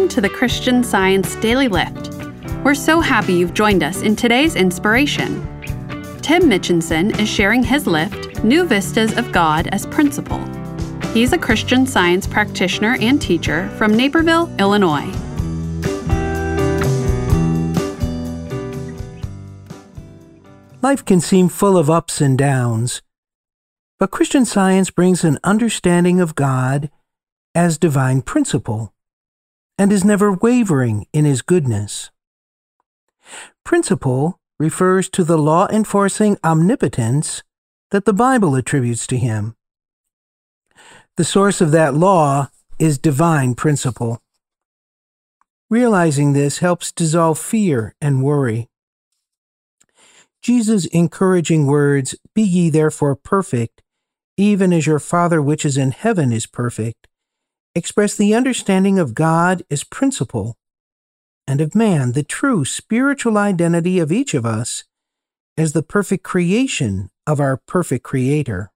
Welcome to the Christian Science Daily Lift. We're so happy you've joined us in today's inspiration. Tim Mitchinson is sharing his lift, New Vistas of God as Principle. He's a Christian Science practitioner and teacher from Naperville, Illinois. Life can seem full of ups and downs, but Christian Science brings an understanding of God as divine principle and is never wavering in his goodness. Principle refers to the law-enforcing omnipotence that the Bible attributes to him. The source of that law is divine principle. Realizing this helps dissolve fear and worry. Jesus' encouraging words, "Be ye therefore perfect, even as your Father which is in heaven is perfect," express the understanding of God as principle, and of man, the true spiritual identity of each of us, as the perfect creation of our perfect Creator.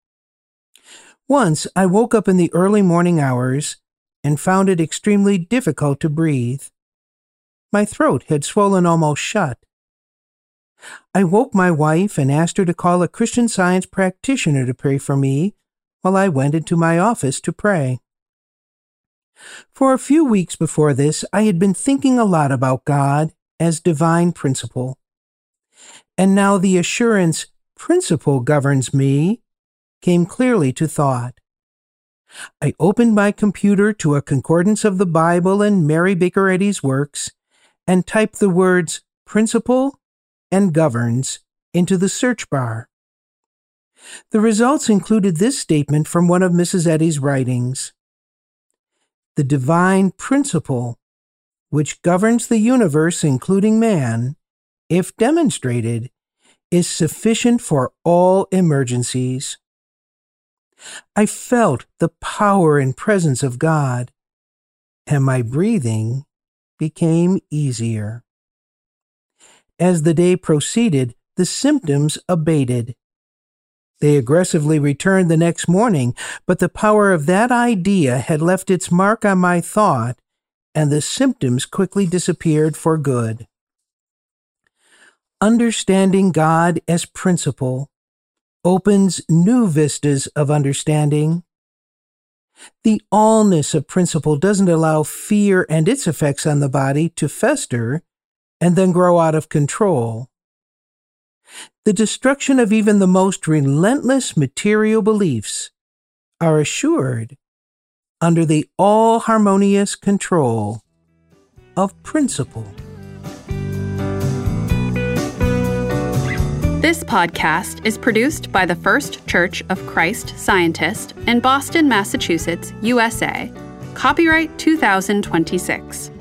Once I woke up in the early morning hours and found it extremely difficult to breathe. My throat had swollen almost shut. I woke my wife and asked her to call a Christian Science practitioner to pray for me while I went into my office to pray. For a few weeks before this, I had been thinking a lot about God as divine principle. And now the assurance principle governs me came clearly to thought. I opened my computer to a concordance of the Bible and Mary Baker Eddy's works and typed the words principle and governs into the search bar. The results included this statement from one of Mrs. Eddy's writings: "The divine principle, which governs the universe, including man, if demonstrated, is sufficient for all emergencies." I felt the power and presence of God, and my breathing became easier. As the day proceeded, the symptoms abated. They aggressively returned the next morning, but the power of that idea had left its mark on my thought, and the symptoms quickly disappeared for good. Understanding God as principle opens new vistas of understanding. The allness of principle doesn't allow fear and its effects on the body to fester and then grow out of control. The destruction of even the most relentless material beliefs are assured under the all-harmonious control of principle. This podcast is produced by the First Church of Christ Scientist in Boston, Massachusetts, USA. Copyright 2026.